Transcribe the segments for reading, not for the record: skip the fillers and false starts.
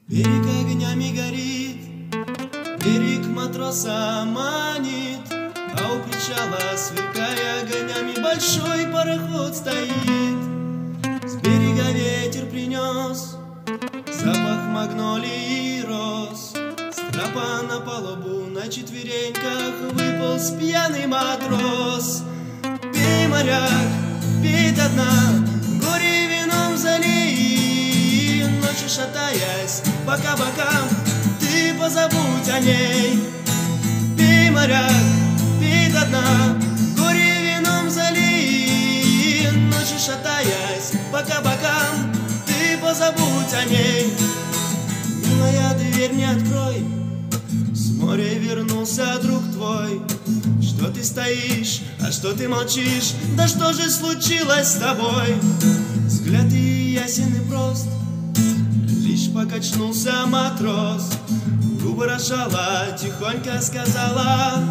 Берег огнями горит, берег матроса манит, а у причала, сверкая огнями, большой пароход стоит. С берега ветер принес запах магнолии и роз. С трапа на палубу на четвереньках выполз пьяный матрос. Пей, моряк, пей до дна, горе вином залей, ночью шатаясь по кабакам, ты позабудь о ней. Пей, моряк, пей до дна, горе вином залей, ночью шатаясь по кабакам, ты позабудь о ней. Милая, дверь не открой, с моря вернулся друг твой. Что ты стоишь, а что ты молчишь, да что же случилось с тобой? Взгляд и ясен и прост, лишь покачнулся матрос. Губы разжала, тихонько сказала: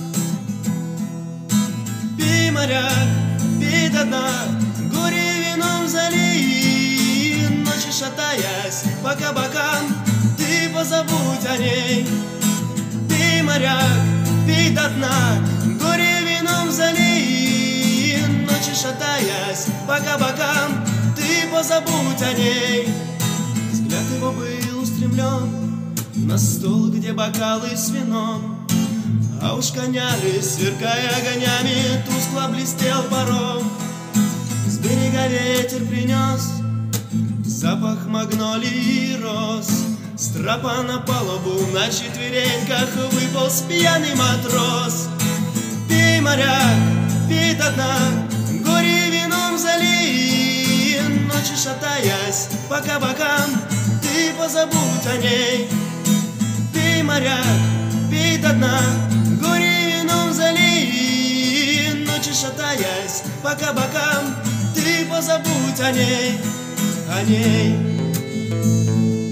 пей, моряк, пей до дна, горе вином залей, ночью шатаясь по кабакам, ты позабудь о ней. Пей, моряк, пей до дна, горе вином залей, ночью шатаясь по кабакам, ты позабудь о ней. Взгляд его был устремлен на стол, где бокалы с вином, а уж коняры, сверкая огнями, тускло блестел паром. С берега ветер принес запах магнолии и роз. С трапа на палубу на четвереньках выполз пьяный матрос. Пей, моряк, пей до дна, горе вином залей, ночью шатаясь по кабакам, ты позабудь о ней. Пей, моряк, пей до дна, горе вином залей, ночью шатаясь по кабакам, ты позабудь о ней, о ней.